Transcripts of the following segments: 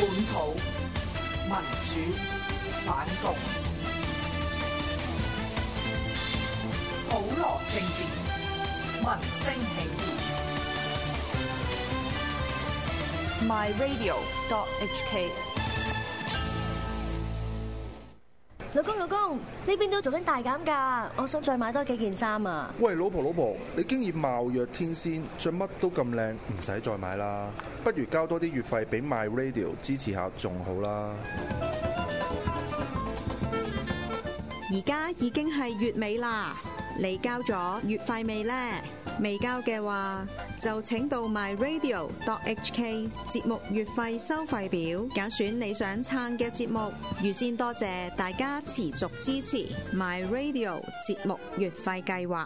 土民主反共，普羅政治，民聲起義。 myradio.hk。 老公，呢邊都做緊大減價，我想再買多幾件衫啊！ 喂，老婆，你經已貌若天仙，着乜都咁靚，唔使再買啦，不如交多啲月費俾 MyRadio 支持下仲好啦。 而家已經係月尾啦，你交咗月費未呢？未交嘅話，就請到 myradio.hk 節目月費收費表，揀選你想撐嘅節目。預先多謝大家持續支持 myradio 節目月費計劃。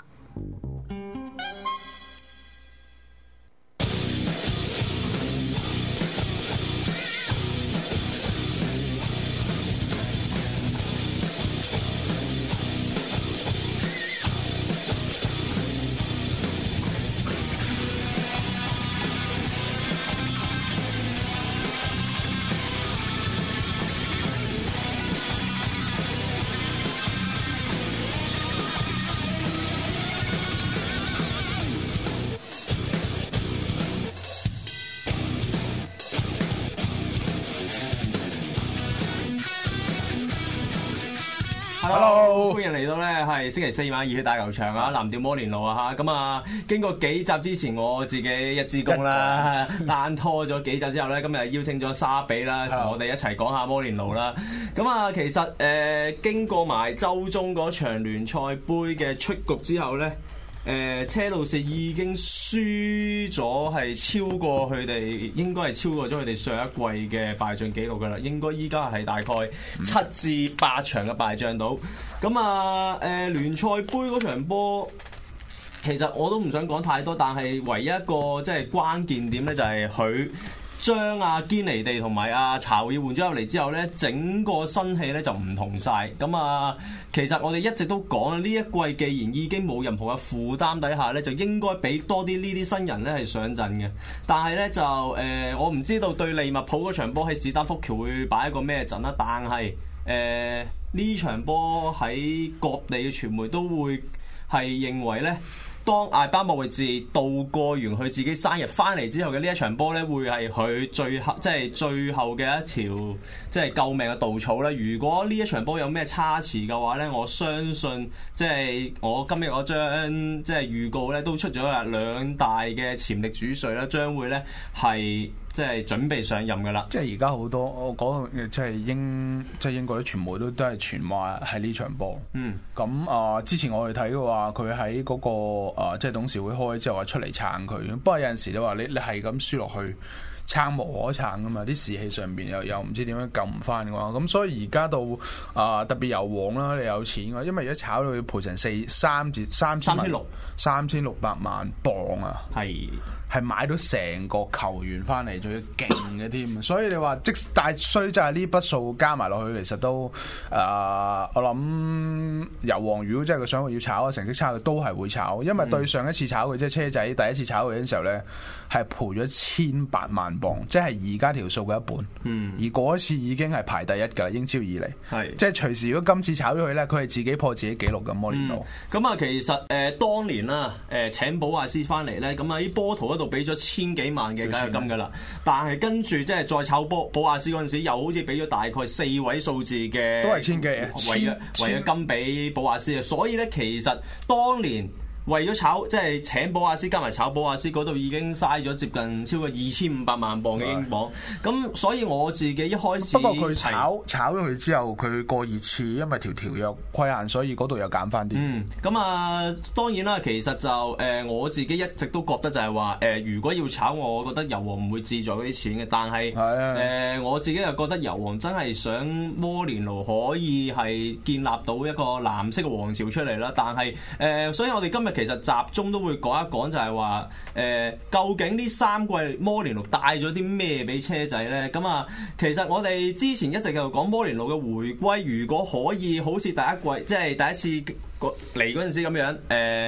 Hello， 歡迎嚟到咧，係星期四晚熱血大球場啊，藍調摩連奴啊嚇，咁啊經過幾集之前我自己一支公啦，單拖咗幾集之後咧，今日邀請咗沙比啦，同我哋一齊講下摩連奴啦。咁啊，其實經過埋週中嗰場聯賽杯嘅出局之後咧。車路士已經輸咗，係超過佢哋，應該係超過咗佢哋上一季嘅敗仗紀錄㗎啦。應該依家係大概7至8場嘅敗仗到。咁啊，聯賽杯嗰場波，其實我都唔想講太多，但係唯一一個即係關鍵點咧，就係佢將阿堅尼地同埋阿查爾換咗入嚟之後咧，整個新氣咧就唔同晒。咁啊，其實我哋一直都講啦，呢一季既然已經冇任何嘅負擔底下咧，就應該俾多啲呢啲新人咧係上陣嘅。但係咧就我唔知道對利物浦嗰場波喺史丹福橋會擺一個咩陣啦。但係呢場波喺各地嘅傳媒都會係認為咧。當艾巴莫域治度過完佢自己生日翻嚟之後嘅呢一場波咧，會係佢最後嘅一條即係救命嘅稻草咧。如果呢一場波有咩差池嘅話咧，我相信即係我今日嗰張即係預告咧都出咗啦，兩大嘅潛力主帥咧將會咧係即係準備上任㗎啦。即係而家好多我講即係英國啲傳媒都係傳話係呢場波。咁之前我哋睇嘅話，佢喺嗰個。即係董事會開之後話出嚟撐佢，不過有陣時你話你係咁輸落去撐無可撐噶嘛，啲士氣上邊又唔知點樣救唔翻嘅話，咁所以而家到特別油王啦，你有錢嘅，因為而家炒到要賠成3600萬鎊啊，係買到成個球員翻嚟，仲要勁嘅添，所以你話但係衰就係呢筆數加埋落去，其實都我諗油王如果真係佢想要炒成績差，佢都係會炒，因為對上一次炒佢即係車仔第一次炒佢嘅時候咧，係賠咗1800萬鎊，即係而家條數嘅一半。而嗰一次已經係排第一㗎啦，英超以嚟。即係隨時如果今次炒咗佢咧，佢係自己破自己紀錄嘅摩連奴。咁啊，其實當年啦，請保亞斯翻嚟咧，咁喺波圖嗰度俾咗1000幾萬嘅解約金㗎啦，但係跟住即係再炒保亞斯嗰陣時，又好似俾咗大概4位數字嘅，都係1000幾違約金俾保亞斯嘅，所以咧其實當年。為咗炒即係請保亞斯加埋炒保亞斯嗰度已經嘥咗接近超過2500萬鎊嘅英鎊，咁所以我自己一開始不過佢炒咗佢之後，佢過熱刺，因為條約規限，所以嗰度又減翻啲。咁當然啦，其實就我自己一直都覺得就係話如果要炒我覺得油王唔會志在嗰啲錢嘅，但係我自己又覺得油王真係想摩連奴可以係建立到一個藍色嘅王朝出嚟啦，但係所以我哋今日其實集中都會講一講，就係話究竟呢3季摩連奴帶咗啲咩俾車仔呢？咁啊，其實我哋之前一直喺度講摩連奴嘅回歸，如果可以好似第一季即係第一次嚟嗰陣時咁樣，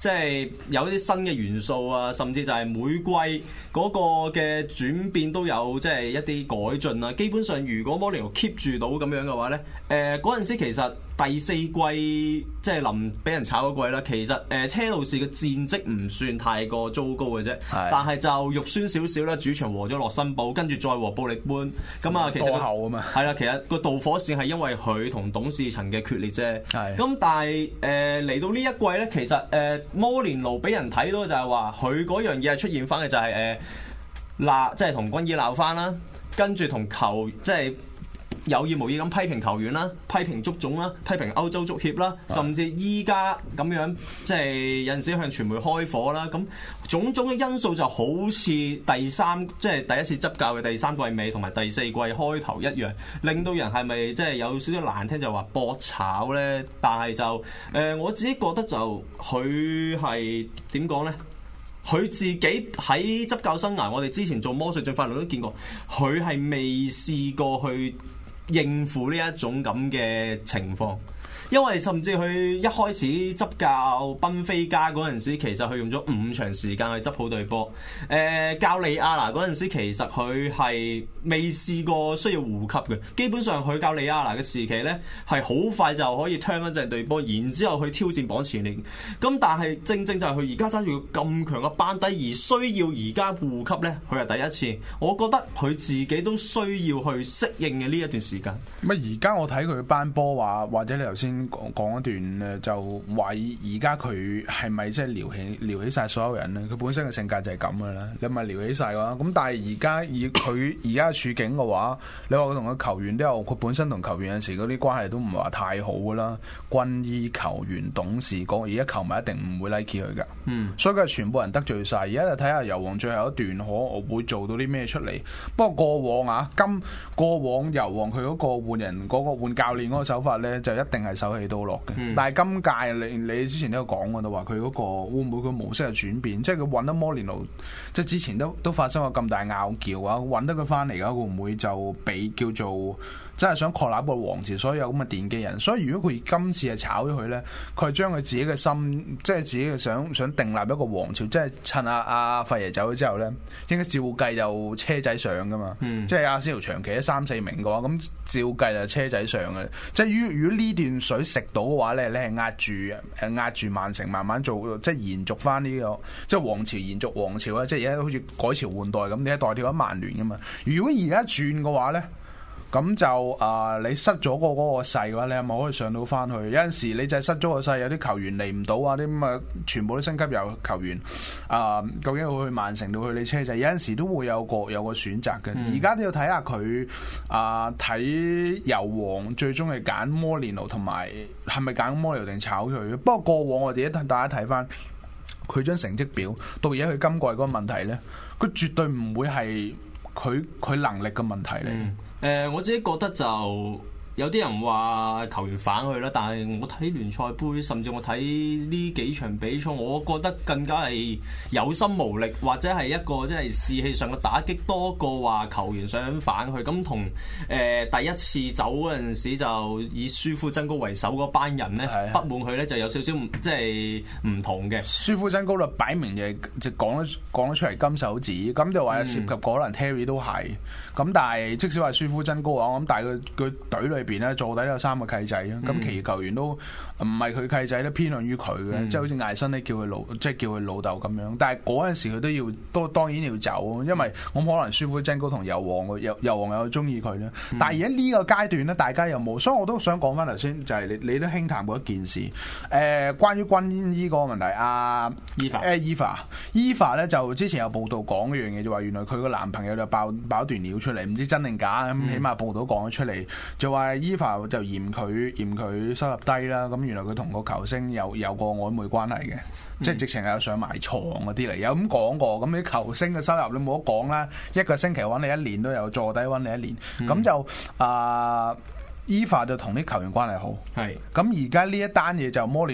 即係有啲新嘅元素啊，甚至就係每季嗰個嘅轉變都有即係一啲改進啊。基本上如果摩連奴 keep 住到咁樣嘅話咧，嗰陣時其實第4季即係臨俾人炒嗰季啦，其實車路士嘅戰績唔算太過糟糕嘅啫，但係就肉酸少少啦，主場和咗洛辛堡，跟住再和布力般，咁啊其實多後啊嘛，係啦，其實個導火線係因為佢同董事層嘅決裂啫，咁但係嚟到呢一季咧，其實摩連奴俾人睇到就係話佢嗰樣嘢係出現翻嘅就係即係同軍醫鬧翻啦，跟住同即係有意無意咁批評球員啦，批評足總啦，批評歐洲足協啦，甚至依家咁樣即係有陣時向傳媒開火啦，咁種種嘅因素就好似即係第一次執教嘅第3季尾同埋第4季開頭一樣，令到人係咪即係有少少難聽就話搏炒咧？但係就我自己覺得就佢係點講咧？佢自己喺執教生涯，我哋之前做魔術進化論都見過，佢係未試過去應付呢一種咁嘅情況，因為甚至佢一開始執教賓菲加嗰陣時，其實佢用咗5場時間去執好隊波。教利亞拿嗰陣時，其實佢係未試過需要護級嘅，基本上佢教利亞拿嘅時期呢，係好快就可以 turn 翻隻隊波，然之後去挑戰榜前列。咁但係正正就係佢而家揸住咁強嘅班底，而需要而家護級呢，佢係第一次。我覺得佢自己都需要去適應嘅呢一段時間。 而家我睇佢班波話，或者你頭先講一段咧，就話而家佢係咪即係撩起晒所有人咧？佢本身嘅性格就係咁噶啦，你咪撩起晒嘅話，咁但係而家以佢而家處境嘅話，你話佢同個球員都有，佢本身同球員有時嗰啲關係都唔係話太好噶啦。軍醫、球員、董事講，而家球迷一定唔會 like 佢噶，所以佢係全部人得罪晒。而家就睇下油王最後一段我會做到啲咩出嚟。不過過往油王佢嗰個換人嗰個換教練嗰個手法咧，就一定係手起刀落嘅。但係今屆你之前都有講過，都話佢嗰個會唔會個模式有轉變？即係佢揾得摩連奴，即係之前都發生過咁大拗撬啊，揾得佢翻嚟嘅會唔會就俾叫做真係想確立一個王朝，所以有咁嘅奠基人。所以如果佢今次係炒咗佢咧，佢係將佢自己嘅心，即係自己嘅想訂立一個王朝，即係趁阿費爺走咗之後咧，應該照計就車仔上噶嘛。即係阿仙奴長期都3-4名嘅話，咁照計就車仔上嘅。即係如果呢段水食到嘅話咧，你係壓住曼城慢慢做，即係延續翻呢個即係王朝延續王朝啦。即係而家好似改朝換代咁，你係代表咗曼聯噶嘛。如果而家轉嘅話咧，咁就你失咗嗰個勢嘅話，你係咪可以上到翻去？有陣時你就係失咗個勢，有啲球員嚟唔到啊，啲咁啊，全部都升級有球員究竟會去曼城到去你車仔？有陣時都會有個選擇嘅。而家都要睇下佢睇油王最終係揀摩連奴，同埋係咪揀摩連奴定炒佢？不過過往我哋大家睇翻佢張成績表，到而家佢今季嗰個問題咧，佢絕對唔會係佢能力嘅問題嚟。 我自己覺得就有啲人話球員反佢啦，但係我睇聯賽杯，甚至我睇呢幾場比賽，我覺得更加係有心無力，或者係一個即係士氣上嘅打擊多過話球員想反佢。咁同第一次走嗰陣時就以舒夫真高為首嗰班人咧不滿佢咧，就有少少即係唔同嘅。 舒夫真高就擺明就講得出嚟金手指，咁就話涉及可能 Terry 都係。咁但係即使話舒夫真高嘅話，咁但係佢隊裏邊咧坐底都有3個契仔啊，咁其餘球員都唔係佢契仔咧，偏向於佢嘅，即係好似艾森咧叫佢老豆咁樣。但係嗰陣時佢都當然要走，因為我可能舒夫真高同油王又中意佢咧。但係而家呢個階段咧，大家又冇，所以我都想講翻頭先，就係你都輕談過一件事，關於軍醫嗰個問題。Eva 咧就之前有報道講一樣嘢，就話原來佢個男朋友就爆段料出嚟，唔知真定假咁，起碼報道講咗出嚟，就話 Eva 就嫌佢收入低啦。咁原來佢同個球星有個曖昧關係嘅，即係直情係有上埋床嗰啲嚟，有咁講過。咁啲球星嘅收入你冇得講啦，一個星期揾你1年都有，坐底揾你1年，咁就Eva 就同啲球員關係好。係咁而家呢一單嘢就摩連奴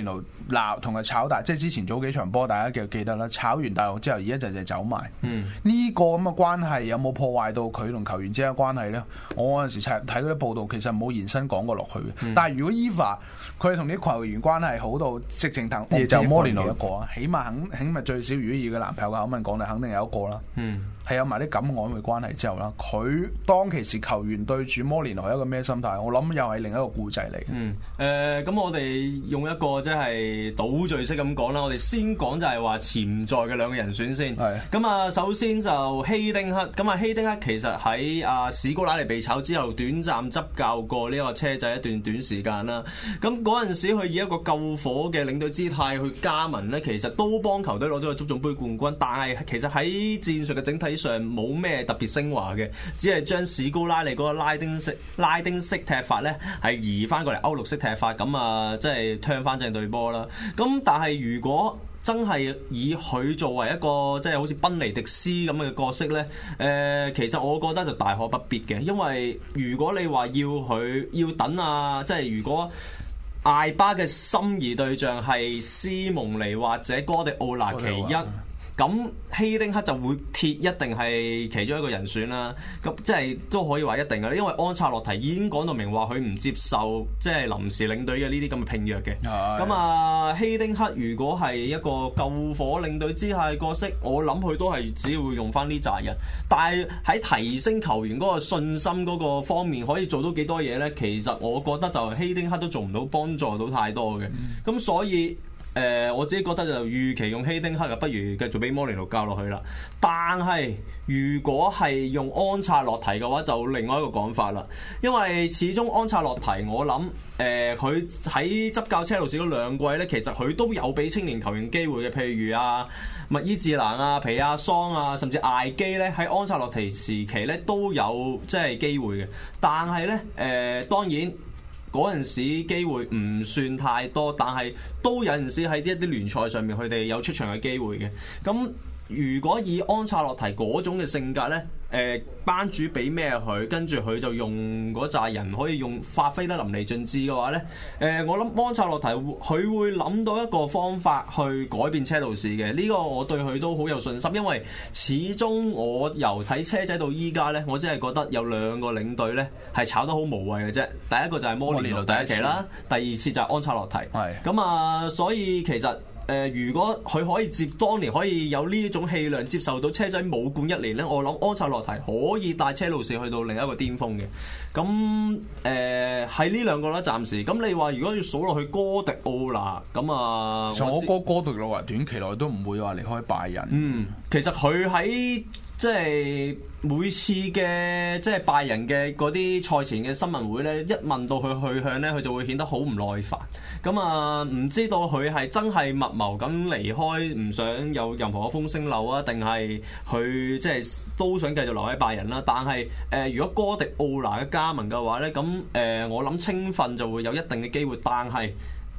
鬧同佢炒大，即係之前早幾場波大家記得啦，炒完大陸之後而家就走埋。呢個咁嘅關係有冇破壞到佢同球員之間嘅關係咧？我嗰陣時睇嗰啲報道，其實冇延伸講過落去嘅。但係如果 Eva 佢同啲球員關係好到直情騰，就摩連奴一個啊，起碼最少如果以個男朋友嘅口吻講，就肯定有一個啦。係有埋啲咁曖昧關係之後啦，佢當其時球員對住摩連奴係一個咩心態？我諗又係另一個故仔嚟。 咁我哋用一個即係倒敘式咁講啦。我哋先講就係話潛在嘅兩個人選先。咁啊，首先就希丁克。咁啊，希丁克其實喺史高拉尼被炒之後，短暫執教過呢個車仔一段短時間啦。咁嗰陣時，佢以一個救火嘅領隊姿態去加盟呢，其實都幫球隊攞咗個足總杯冠軍。但係其實喺戰術嘅整體上冇咩特別昇華嘅，只係將史高拉尼嗰個拉丁式踢法呢係移翻過嚟歐陸式踢法，咁啊即係聽翻正對波啦。咁但係如果真係以佢作為一個即係好似賓尼迪斯咁嘅角色呢，其實我覺得就大可不必嘅，因為如果你話要等即係如果艾巴嘅心儀對象係斯蒙尼或者哥迪奧拿其一，咁希丁克就會一定係其中一個人選啦。咁即係都可以話一定嘅，因為安察洛提已經講到明話佢唔接受即係臨時領隊嘅呢啲咁嘅聘約嘅。咁希丁克如果係一個救火領隊姿態角色，我諗佢都係只會用翻呢扎人。但係喺提升球員嗰個信心嗰個方面，可以做到幾多嘢呢？其實我覺得就希丁克都做唔到幫助到太多嘅。咁所以我自己覺得就預期用希丁克，就不如繼續俾摩連奴教落去啦。但係如果係用安察洛提嘅話，就另外一個講法啦。因為始終安察洛提，我諗佢喺執教車路士嗰兩季呢，其實佢都有俾青年球員機會嘅，譬如麥伊智蘭皮亞桑甚至艾基呢，喺安察洛提時期呢都有即係機會嘅。但係呢，當然嗰陣時機會唔算太多，但係都有陣時喺一啲聯賽上面佢哋有出場嘅機會嘅。咁如果以安察洛提嗰種嘅性格呢，班主俾咩佢，跟住佢就用嗰扎人可以發揮得淋漓盡致嘅話呢，我諗安察洛提佢會諗到一個方法去改變車路士嘅。呢個我對佢都好有信心，因為始終我由睇車仔到依家呢，我真係覺得有兩個領隊呢係炒得好無謂嘅啫。第一個就係摩連奴第一期啦，第二次就係安察洛提。咁所以其實如果佢可以當年可以有呢種氣量，接受到車仔冇冠一年呢，我諗安察洛提可以帶車路士去到另一個巔峰嘅。咁喺呢兩個啦，暫時。咁你話如果要數落去哥迪奧拿，咁我哥迪奧拿短期內都唔會話離開拜仁。 其實佢喺即係每次嘅即係拜仁嘅嗰啲賽前嘅新聞會呢，一問到佢去向呢，佢就會顯得好唔耐煩。咁唔知道佢係真係密謀咁離開，唔想有任何嘅風聲漏啊，定係佢即係都想繼續留喺拜仁啦？但係如果哥迪奧拿嘅加盟嘅話呢，咁我諗青訓就會有一定嘅機會，但係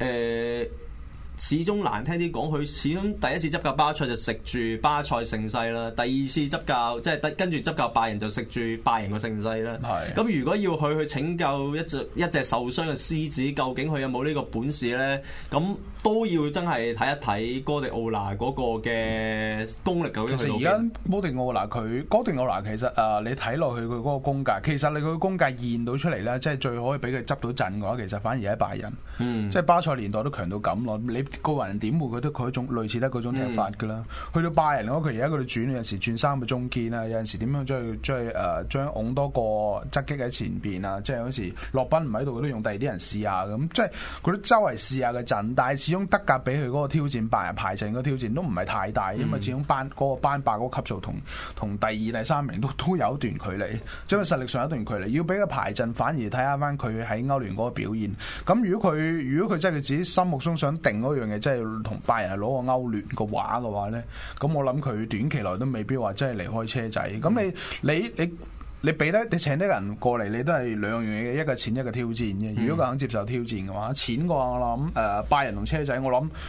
始終難聽啲講，佢始終第一次執教巴塞就食住巴塞盛世啦，第二次執教即係跟住執教拜仁就食住拜仁嘅盛世啦。咁如果要佢去拯救一隻受傷嘅獅子，究竟佢有冇呢個本事呢？咁都要真係睇一睇哥迪奧拿嗰個嘅功力究竟去到邊。其實而家哥迪奧拿其實你睇落去佢嗰個功架，其實你佢功架現到出嚟咧，即係最可以俾佢執到陣嘅話，其實反而喺拜仁。即係巴塞年代都強到咁咯，你個人點會覺得佢一種類似得嗰種踢法㗎啦？去到拜仁佢而家佢哋轉有陣時轉三個中堅啊，有陣時點樣將擁多個側擊喺前邊啊，即係有時洛賓唔喺度，佢都用第二啲人試下咁，即係佢都周圍試下嘅陣，但係始終德甲俾佢嗰個挑戰，拜仁排陣嗰個挑戰都唔係太大，因為始終嗰個班霸嗰個級數同第二、第三名都有一段距離，即係實力上有一段距離，要俾佢排陣，反而睇下翻佢喺歐聯嗰個表現。咁如果佢真係佢自己心目中想定嗰樣嘢，即係同拜仁係攞個歐聯嘅話咧，咁我諗佢短期內都未必話真係離開車仔。咁你俾得你請啲人過嚟，你都係兩樣嘢嘅，一個錢一個挑戰嘅。如果佢肯接受挑戰嘅話，錢嘅話我諗拜仁同車仔，我諗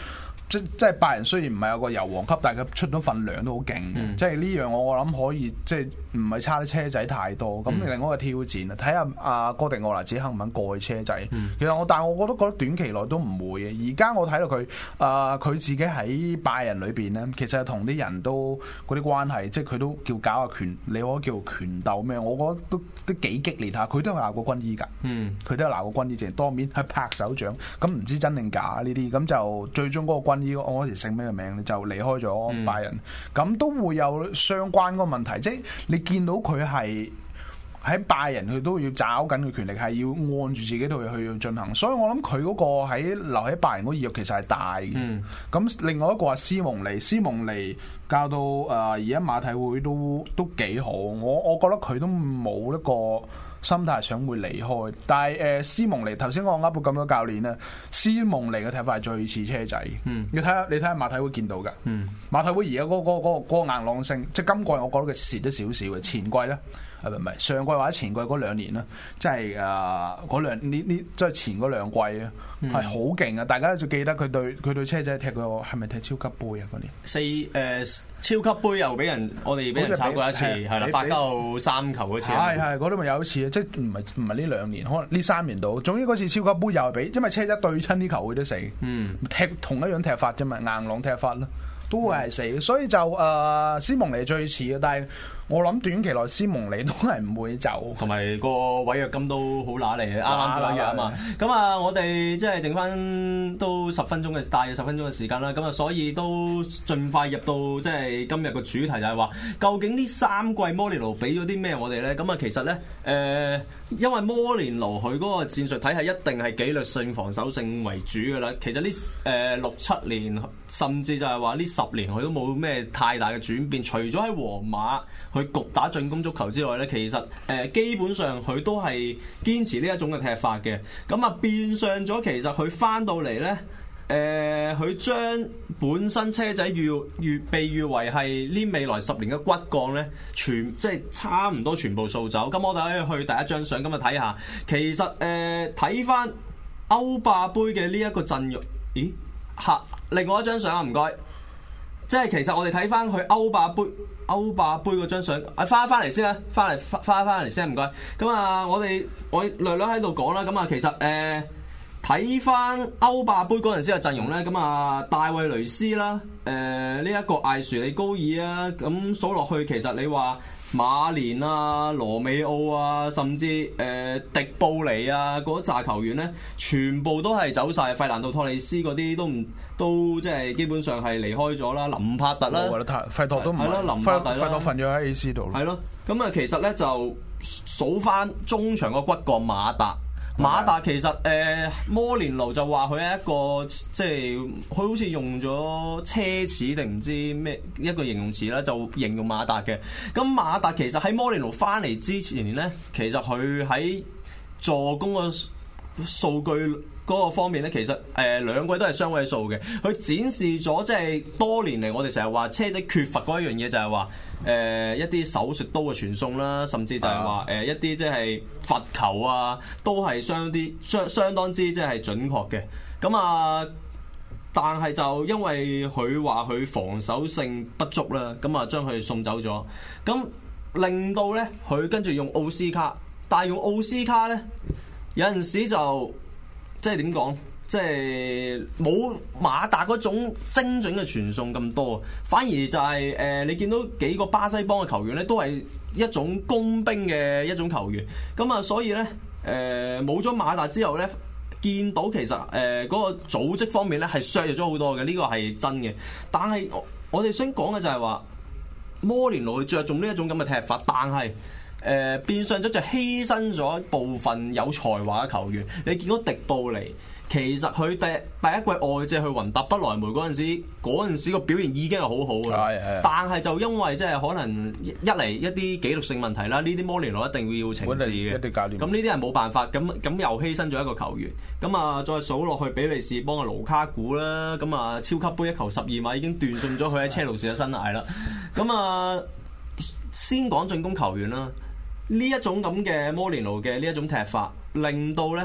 即係拜仁雖然唔係有個油王級，但係佢出咗份糧都好勁嘅。即係呢樣我諗可以，即係唔係差啲車仔太多。咁另外一個挑戰啊，睇下阿哥迪奧拿自己肯唔肯過去車仔。其實但係我都覺得短期內都唔會嘅。而家我睇到佢佢自己喺拜仁裏邊咧，其實同啲人都嗰啲關係，即係佢都叫搞下權，你可以叫權鬥咩？我覺得都幾激烈下。佢都有鬧過軍醫㗎，佢都有鬧過軍醫，淨係當面去拍手掌。咁唔知真定假呢啲？咁就最終嗰個軍醫，我嗰時姓咩嘅名，就離開咗拜仁。咁都會有相關嗰個問題，即係你見到佢係喺拜仁，佢都要抓緊嘅權力，係要按住自己套嘢去進行。所以我諗佢嗰個喺留喺拜仁嗰個意欲其實係大嘅。咁另外一個話斯蒙尼教到而家馬體會都幾好，我覺得佢都冇一個心態想會離開，但係斯蒙尼頭先我噏到咁多教練咧，斯蒙尼嘅踢法係最似車仔。你睇下馬體會見到㗎。馬體會而家嗰個硬朗性，即係今季我覺得佢蝕咗少少嘅。前季咧，唔係上季或者前季嗰兩年啦，即係即係前嗰兩季啊，係好勁啊！大家就記得佢對車仔踢過係咪踢超級杯啊？嗰年超級杯又我哋俾人炒過一次，係啦，發交3球嗰次。 係嗰度咪有一次，即係唔係呢2年，可能呢3年度。總之嗰次超級杯又係俾，因為車仔對親啲球會都死。踢同一樣踢法啫嘛，硬朗踢法咯，都會係死。所以就斯蒙尼最似嘅，但係我諗短期內斯蒙尼都係唔會走， 同埋個違約金都好揦嚟嘅，啱啱咗約啊嘛。咁我哋即係剩翻都大約10分鐘嘅時間啦。咁所以都盡快入到即係今日個主題，就係話究竟呢3季摩連奴俾咗啲咩我哋咧？咁其實咧因為摩連奴佢嗰個戰術體系一定係紀律性、防守性為主㗎啦。其實呢6-7年，甚至就係話呢10年，佢都冇咩太大嘅轉變。除咗喺皇馬去局打進攻足球之外咧，其實基本上佢都係堅持呢一種嘅踢法嘅。咁變相咗，其實佢翻到嚟咧，佢將本身車仔被譽為係呢未來10年嘅骨幹咧，即係差唔多全部掃走。咁我哋可以去第一張相，咁睇下。其實睇翻歐霸杯嘅呢一個陣容，另外一張相啊，唔該。即係其實我哋睇翻佢歐霸杯嗰張相，翻嚟先啦，翻嚟先，唔該。咁我略略喺度講啦。咁其實睇翻歐霸杯嗰陣時嘅陣容咧，咁大衛雷斯啦，呢一個艾殊利高爾啊，咁數落去，其實你話馬連啊、羅美奧啊，甚至迪布尼啊嗰紮球員咧，全部都係走晒。費蘭道托利斯嗰啲都即係基本上係離開咗啦。林柏特啦， 費托都唔係咯，林柏特費托瞓咗喺 AC 度咯。係咯， 咁其實咧就數翻中場個骨幹馬達其實摩連奴就話佢係一個即係佢好似用咗奢侈定唔知咩一個形容詞啦，就形容馬達嘅。咁馬達其實喺摩連奴翻嚟之前咧，其實佢喺助攻個數據嗰個方面咧，其實兩季都係雙位數嘅。佢展示咗即係多年嚟我哋成日話車仔缺乏嗰一樣嘢，就係話一啲手術刀嘅傳送啦，甚至就係話一啲即係罰球啊，都係相當之即係準確嘅。咁但係就因為佢話佢防守性不足啦，咁將佢送走咗，咁令到咧佢跟住用奧斯卡，但係用奧斯卡咧有陣時就即係點講？即係冇馬達嗰種精準嘅傳送咁多，反而就係你見到幾個巴西幫嘅球員咧，都係一種工兵嘅一種球員。咁所以咧冇咗馬達之後咧，見到其實嗰個組織方面咧係削弱咗好多嘅，呢個係真嘅。但係我哋想講嘅就係話，摩連奴着重呢一種咁嘅踢法，但係變相咗就犧牲咗部分有才華嘅球員。你見到迪布尼。其實佢第一季外借去雲達不萊梅嗰陣時個表現已經係好好嘅，但係就因為即係可能一嚟一啲紀律性問題啦，呢啲摩連奴一定會要懲治嘅。咁呢啲係冇辦法，咁又犧牲咗一個球員。咁再數落去比利時幫嘅盧卡古啦，咁超級杯1球12碼已經斷送咗佢喺車路士嘅生涯啦。咁先講進攻球員啦，呢一種咁嘅摩連奴嘅呢一種踢法，令到咧。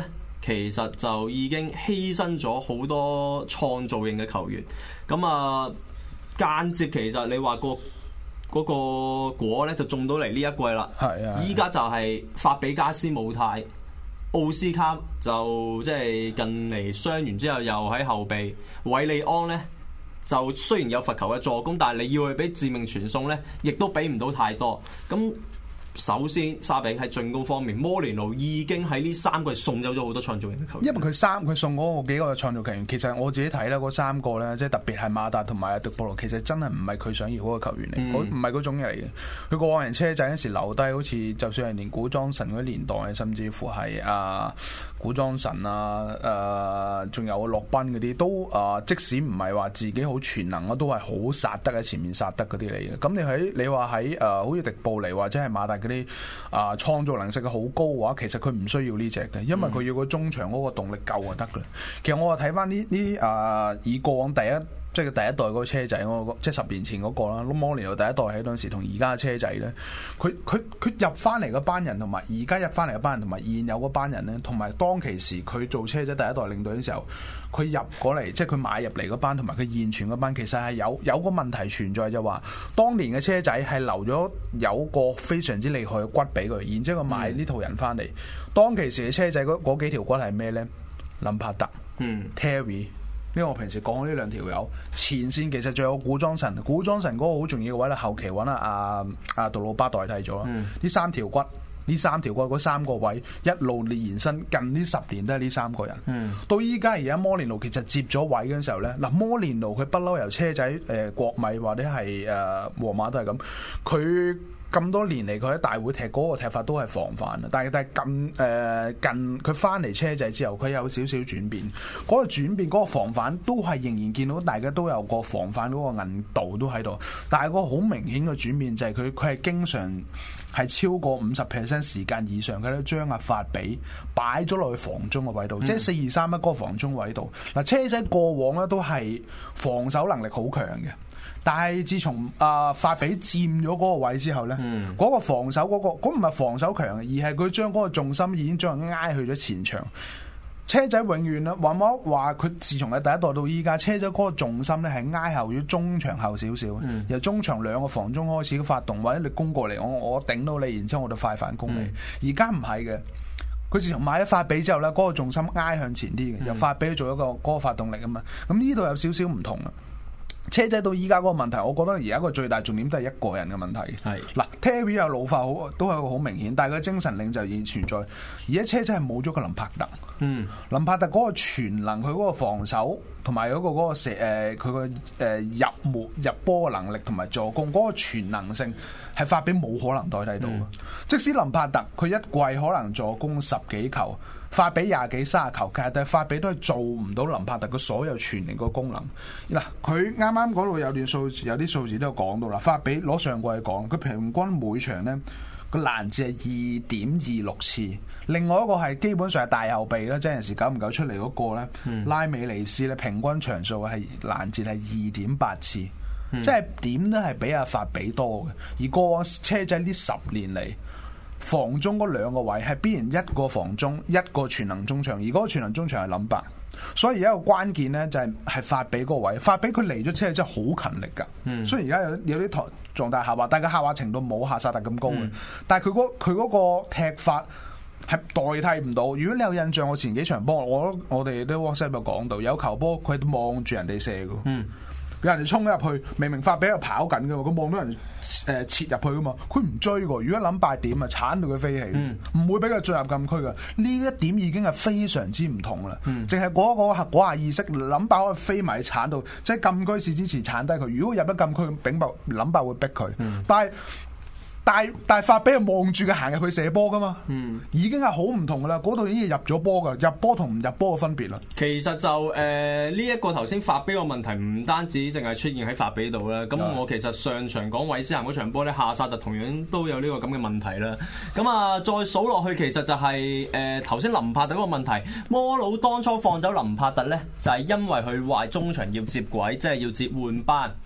其實就已經犧牲咗好多創造型嘅球員。咁啊，間接其實你話嗰個果咧就中到嚟呢一季啦。係啊，依家就係法比加斯冇態，奧斯卡就即係近嚟傷完之後又喺後備，韋利安咧就雖然有罰球嘅助攻，但係你要佢俾致命傳送咧，亦都俾唔到太多。咁首先，沙比喺進攻方面，摩連奴已經喺呢3個送走咗好多創造型嘅球員。 因為佢送嗰個幾個創造球員，其實我自己睇啦，嗰3個咧，即係特別係馬達同埋迪布羅，其實真係唔係佢想要嗰個球員嚟，唔係嗰種嘢嚟嘅。佢過往人車仔嗰時留低，好似就算係連古裝神嗰啲年代，甚至乎係古裝神仲有洛賓嗰啲，都即使唔係話自己好全能啊，都係好殺得喺前面殺得嗰啲嚟嘅。咁你話喺好似迪布尼或者係馬達嗰啲創造能力嘅好高嘅話，其實佢唔需要呢隻嘅，因為佢要個中場嗰個動力夠就得㗎。其實我話睇翻呢以過往即係第一代嗰個車仔，即係10年前嗰個啦。摩連奴第一代喺嗰陣時同而家嘅車仔咧，佢入翻嚟嗰班人，同埋而家入翻嚟嗰班人，同埋現有嗰班人咧，同埋當其時佢做車仔第一代領隊嘅時候，佢入過嚟，即係佢買入嚟嗰班，同埋佢現存嗰班，其實係有個問題存在，就話當年嘅車仔係留咗有個非常之厲害嘅骨俾佢，然之後佢買呢套人翻嚟。當其時嘅車仔嗰幾條骨係咩咧？林柏特、Terry。因為我平時講呢兩條友前線，其實仲有古裝神嗰個好重要嘅位咧，後期揾阿杜魯巴代替咗。呢3條骨嗰3個位一路延伸，近呢10年都係呢3個人。到依家而家摩連奴其實接咗位嗰陣時候咧，嗱摩連奴佢不嬲由車仔國米或者係皇馬都係咁，佢咁多年嚟佢喺大會踢嗰個踢法都係防範啊，但係近佢翻嚟車仔之後，佢有少少轉變，嗰個轉變嗰個防範都係仍然見到大家都有個防範嗰個韌度都喺度，但係個好明顯嘅轉變就係佢係經常係超過50% 時間以上，佢都將法比擺咗落去防中嘅位度，即係4-2-3-1嗰個防中位度。嗱，車仔過往咧都係防守能力好強嘅。但係自從法比佔咗嗰個位之後咧，嗰個防守嗰唔係防守強，而係佢將嗰個重心已經將佢挨去咗前場。車仔永遠咧話佢自從喺第一代到依家，車仔嗰個重心咧係挨後咗中場後少少，由中場2個防中開始發動，或者你攻過嚟，我頂到你，然之後我就快反攻你。而家唔係嘅，佢自從買咗法比之後咧，嗰個重心挨向前啲嘅，由法比做一個嗰個發動力啊嘛。咁呢度有少少唔同啦。車仔到依家嗰個問題，我覺得而家個最大重點都係一個人嘅問題。係嗱，Terry 有老化都係個好明顯，但係佢精神領袖仍然存在。而家車仔係冇咗個林柏特。林柏特嗰個全能，佢嗰個防守同埋嗰個佢個入波嘅能力同埋助攻嗰個全能性係法比冇可能代替到嘅。即使林柏特佢一季可能助攻10幾球。法比20幾30球，但係法比都係做唔到林柏特嘅所有全能個功能。嗱，佢啱啱嗰度有啲數字都有講到啦。法比攞上季講，佢平均每場咧個攔截係2.26次。另外一個係基本上係大後備啦，即係有時久唔久出嚟嗰個咧，拉美尼斯咧平均場數係攔截係2.8次，即係點都係比阿法比多嘅。而過往車仔呢10年嚟，防中嗰2個位係必然一個防中，一個全能中場，而嗰個全能中場係林柏，所以而家個關鍵咧就係法比嗰個位。法比佢嚟咗車真係好勤力㗎，雖然而家有啲狀態下滑，但係佢下滑程度冇夏薩特咁高嘅，但係佢嗰個踢法係代替唔到。如果你有印象，我前幾場波我哋都 WhatsApp 有講到，有球波佢望住人哋射㗎。有人哋衝咗入去，明明法比喺度跑緊㗎嘛，佢望到人切入去㗎嘛，佢唔追㗎。如果諗敗點啊，鏟到佢飛起，唔會俾佢進入禁區㗎。呢一點已經係非常之唔同啦。淨係嗰下意識諗敗可以飛埋去鏟到，即係禁區線之前鏟低佢。如果入咗禁區，諗敗會逼佢，但係法比係望住佢行入去射波噶嘛，已經係好唔同噶啦，嗰度已經入咗波噶，入波同唔入波嘅分別啦。 其實就呢一個頭先法比個問題唔單止淨係出現喺法比度啦，咁我其實上場講韋斯咸嗰場波咧，夏薩特同樣都有呢個咁嘅問題啦。咁啊，再數落去，其實就係頭先林柏特嗰個問題，摩魯當初放走林柏特咧，就係因為佢話中場要接軌，即係要接換班。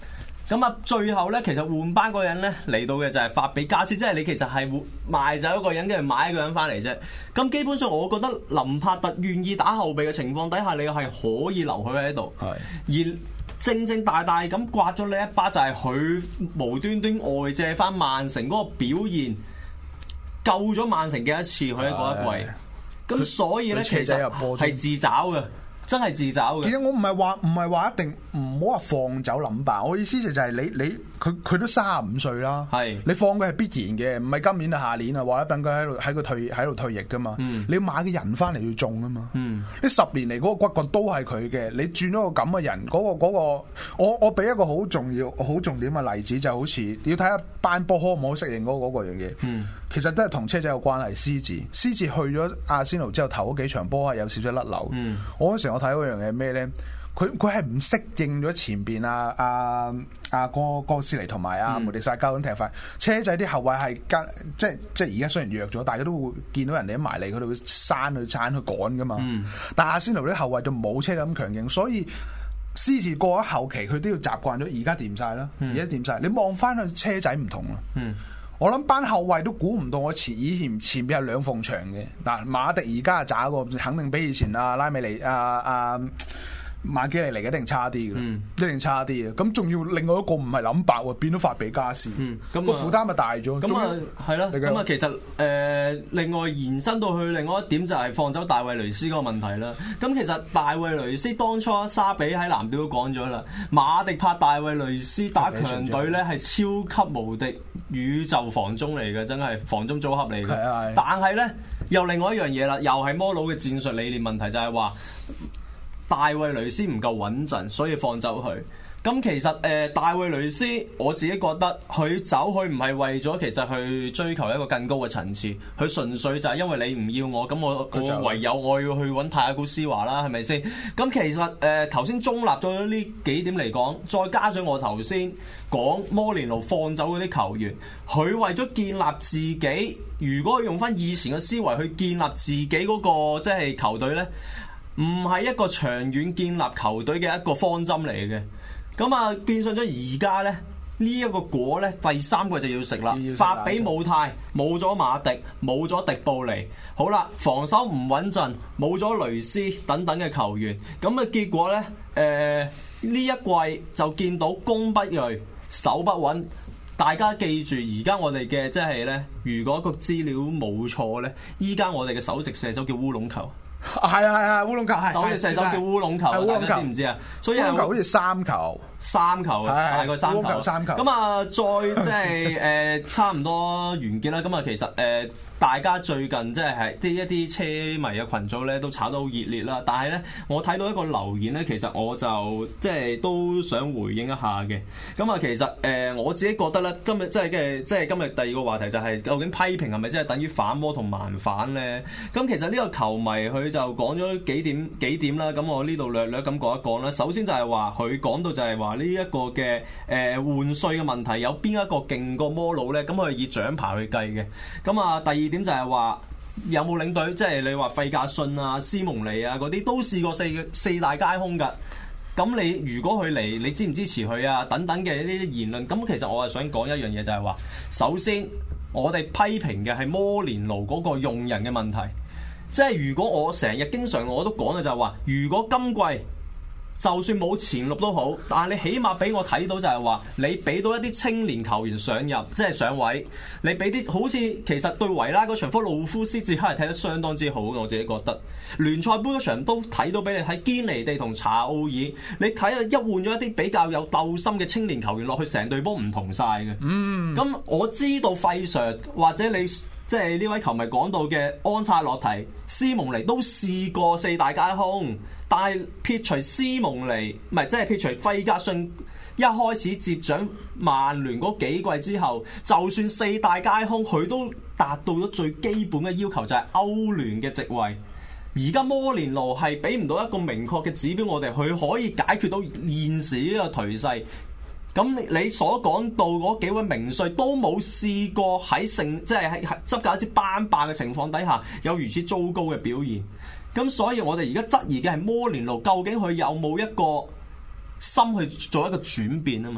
咁啊，最後咧，其實換班嗰人咧嚟到嘅就係法比加斯，即係你其實係賣走一個人，跟住買一個人翻嚟啫。咁基本上，我覺得林柏特願意打後備嘅情況底下，你係可以留佢喺度。係。而正正大大咁刮咗你一巴，就係佢無端端外借翻曼城嗰個表現，救咗曼城嘅一次佢喺嗰一季。咁所以咧，其實係自找嘅。真係自找嘅。 其實我唔係話一定唔好話放走林柏，我意思就係佢都35歲啦。係你放佢係必然嘅，唔係今年就下年啊，或者等佢喺度退役噶嘛。你要買嘅人翻嚟要種啊嘛。呢10年嚟嗰個骨幹都係佢嘅，你轉咗個咁嘅人，嗰個我俾一個好重點嘅例子，就好似要睇下班波可唔可以適應嗰個樣嘢。其實都係同車仔有關係。獅子去咗阿仙奴之後，頭嗰幾場波係有少少甩漏。我嗰時我睇嗰樣嘢係咩咧？佢係唔適應咗前邊哥斯尼同埋梅迪薩交咁踢法。車仔啲後衞係即係而家雖然弱咗，大家都會見到人哋一埋嚟，佢哋會閂去鏟去趕噶嘛。但係阿仙奴啲後衞就冇車仔咁強勁，所以獅子過咗後期佢都要習慣咗。而家掂晒啦，而家掂晒。你望翻去車仔唔同啦。我諗班後衞都估唔到我以前前邊係兩鳳牆嘅。嗱，馬迪而家係渣個，肯定比以前拉美尼馬基尼嚟一定差啲嘅，一定差啲嘅。咁仲要另外一個唔係林柏喎，變咗法比加斯，咁個負擔咪大咗。 咁啊係咯，咁啊其實另外延伸到去另外一點就係放走大衛雷斯嗰個問題啦。咁其實大衛雷斯當初沙比喺藍調都講咗啦，馬迪拍大衛雷斯打強隊咧係超級無敵宇宙防中嚟嘅，真係防中組合嚟嘅。但係咧又另外一樣嘢啦，又係摩佬嘅戰術理念問題，就係話大衛雷斯唔夠穩陣，所以放走佢。咁其實大衛雷斯我自己覺得佢走佢唔係為咗其實去追求一個更高嘅層次，佢純粹就係因為你唔要我，咁我唯有我要去揾泰古斯華啦，係咪先？咁其實頭先中立咗呢幾點嚟講，再加上我頭先講摩連奴放走嗰啲球員，佢為咗建立自己，如果用翻以前嘅思維去建立自己嗰個即係球隊呢，唔係一個長遠建立球隊嘅一個方針嚟嘅。咁啊，變相咗而家咧呢一個果咧，第3季就要食啦。法比冇泰，冇咗馬迪，冇咗迪布尼，好啦，防守唔穩陣，冇咗雷斯等等嘅球員，咁嘅結果咧，呢一季就見到攻不銳，守不穩。大家記住，而家我哋嘅即係咧，如果個資料冇錯咧，依家我哋嘅首席射手叫烏龍球。 係烏龍球， 首席射手叫烏龍球，大家知唔知啊？所以烏龍球好似3球， 大概3球。 3球。 咁啊，再即係差唔多完結啦。咁啊，其實大家最近即係一啲車迷嘅群組咧，都炒得好熱烈啦。但係咧，我睇到一個留言咧，其實我就即係都想回應一下嘅。咁啊，其實我自己覺得咧，今日即係今日第2個話題就係究竟批評係咪即係等於反魔同盲反咧？咁其實呢個球迷佢就講咗幾點啦。咁我呢度略略咁講一講啦。首先就係話佢講到就係話呢一個嘅換帥嘅問題，有邊一個勁過摩魯咧？咁佢以獎牌去計嘅。咁啊，第二點就係話有冇領隊，即係你話費格遜啊、斯蒙尼啊嗰啲都試過四大皆空㗎。咁你如果佢嚟，你支唔支持佢啊？等等嘅呢啲言論，咁其實我係想講一樣嘢，就係話，首先我哋批評嘅係摩連奴嗰個用人嘅問題。即係如果我成日經常我都講嘅就係話，如果今季就算冇前六都好，但係你起碼俾我睇到就係話，你俾到一啲青年球員上入，即係上位，你俾啲好似其實對維拉嗰場科魯夫斯捷克係睇得相當之好嘅，我自己覺得聯賽杯嗰場都睇到俾你睇堅尼地同查奧爾，你睇下一換咗一啲比較有鬥心嘅青年球員落去，成隊波唔同晒嘅。咁我知道費 Sir 或者你即係呢位球迷講到嘅安察洛提、斯蒙尼都試過四大皆空。但係撇除斯蒙尼，唔係即係撇除費格遜一開始接掌曼聯嗰幾季之後，就算四大皆空，佢都達到咗最基本嘅要求，就係歐聯嘅席位。而家摩連奴係俾唔到一個明確嘅指標，我哋佢可以解決到現時呢個頹勢。咁你所講到嗰幾位名帥都冇試過喺即係喺執教一支班霸嘅情況底下有如此糟糕嘅表現。咁所以我哋而家質疑嘅係摩連奴究竟佢有冇一個心去做一個轉變啊嘛？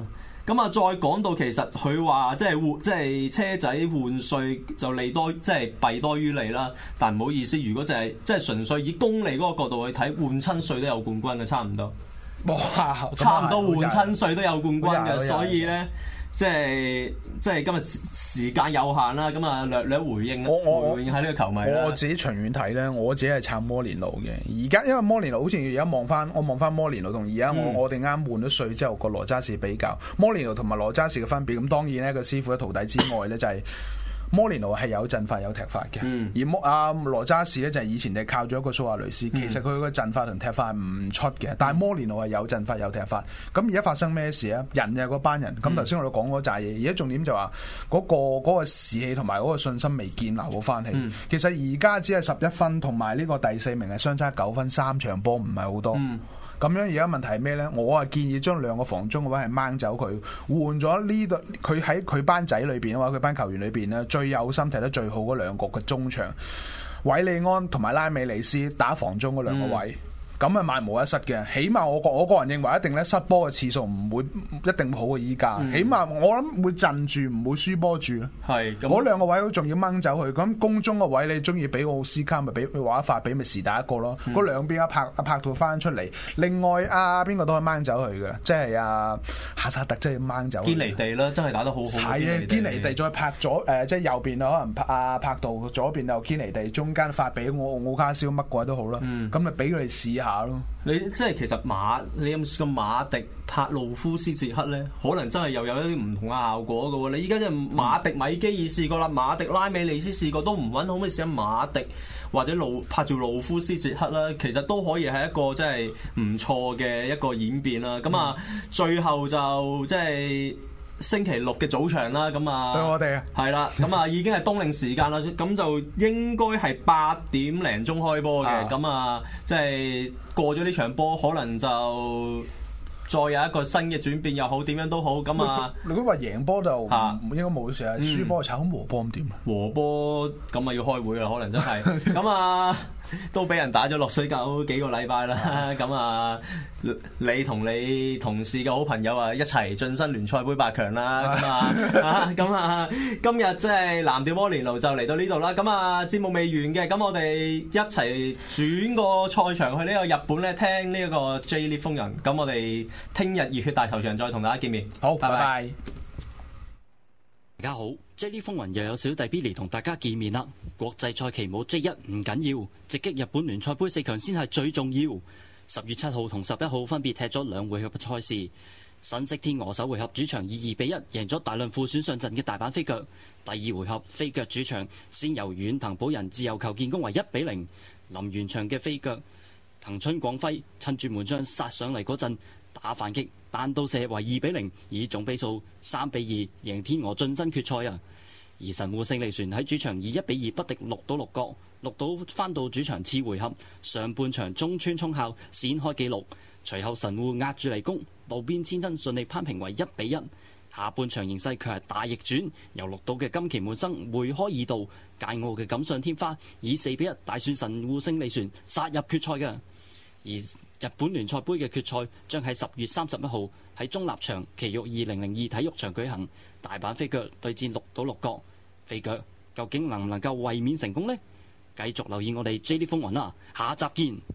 咁啊，再講到其實佢話即係車仔換稅就利多，即係弊多於利啦。但唔好意思，如果就係即係純粹以公利嗰個角度去睇，換親稅都有冠軍嘅，差唔多。 哇！ 差唔多換親稅都有冠軍嘅，所以咧。即係今日時間有限啦，咁啊略回應回應喺呢個球迷啦。 我自己長遠睇咧，我自己係撐摩連奴嘅。而家因為摩連奴好似而家望翻摩連奴同而家我哋啱換咗稅之後個羅渣士比較，摩連奴同埋羅渣士嘅分別，咁當然咧個師傅嘅徒弟之外咧就係、是。摩連奴係有陣法有踢法嘅，而羅渣士咧就係以前就靠咗一個蘇亞雷斯，其實佢個陣法同踢法係唔出嘅，但係摩連奴係有陣法有踢法。咁而家發生咩事啊？人就係嗰班人，咁頭先我哋講嗰扎嘢，而家重點就話嗰個士氣同埋嗰個信心未建立好翻起。其實而家只係11分，同埋呢個第4名係相差9分，3場波唔係好多。咁樣而家問題係咩咧？我啊建議將兩個防中嘅位係掹走佢，換咗呢度佢喺佢班仔裏邊或者佢班球員裏邊咧最有心踢得最好嗰兩個嘅中場，韋利安同埋拉美尼斯打防中嗰兩個位。咁啊萬無一失嘅，起碼我個人認為一定咧失波嘅次數唔會一定好過依家，起碼我諗會鎮住，唔會輸波住咯。係嗰兩個位都仲要掹走佢，咁攻中個位你中意俾奧斯卡咪俾話一發俾咪是打一個咯。嗰兩邊拍到翻出嚟，另外邊個都可以掹走佢嘅，即係夏薩特真係掹走。堅尼地啦，真係打得好好。係啊，堅尼地再拍咗即係右邊可能拍到左邊又堅尼地，中間發俾奧卡肖乜鬼都好啦。咁咪俾佢哋試下。 你即係其實你有冇試過馬迪拍路夫斯捷克咧？可能真係又有一啲唔同嘅效果嘅喎。你依家即係馬迪米基爾試過啦，馬迪拉美利斯試過都唔穩，可唔可以試下馬迪或者拍住路夫斯捷克啦？其實都可以係一個即係唔錯嘅一個演變啦。咁最後就即係。星期六嘅早場啦，咁啊，對我哋係啦，咁已經係冬令時間啦，咁就應該係8點零鐘開波嘅，咁即係過咗呢場波，可能就再有一個新嘅轉變又好，點樣都好，咁如果話贏波就應該冇事啊，輸波炒和波咁點啊？ 和波咁啊要開會啦，可能真係，咁都俾人打咗落水狗幾個禮拜啦，咁你同你同事嘅好朋友一齊晉身聯賽杯8強啦，咁今日即係藍調摩連奴就嚟到呢度啦，咁節目未完嘅，咁我哋一齊轉個賽場去呢個日本咧，聽呢一個 J League 瘋人，咁我哋聽日熱血大球場再同大家見面， 好，拜拜。 大家好 ，J League 瘋人又有小弟 Billy 同大家見面啦。國際賽期冇 J1 唔緊要，直擊日本聯賽杯4強先係最重要。10月7號同11號分別踢咗2回合嘅賽事。新潟天鵝首回合主場以2比1贏咗大量副選上陣嘅大阪飛腳。第2回合飛腳主場先由遠藤保人自由球建功為1比0。臨完場嘅飛腳藤春廣輝趁住門將殺上嚟嗰陣打反擊，彈到射為2比0，以總比數3比2贏天鵝晉身決賽啊！而神戶勝利船喺主場以1比2不敵鹿島鹿角，鹿島翻到主場次回合上半場中村聰孝先開紀錄，隨後神戶壓住嚟攻，渡邊千真順利攀平為1比1。下半場形勢卻係大逆轉，由鹿島嘅金崎門生梅開二度，界澳嘅錦上添花以4比1大勝神戶勝利船殺入決賽嘅。而日本聯賽杯嘅決賽將喺10月31號喺中立場埼玉2002體育場舉行，大阪飛腳對戰鹿島鹿角，飛腳究竟能唔能夠衛冕成功呢？繼續留意我哋 J League 風雲啦，下集見。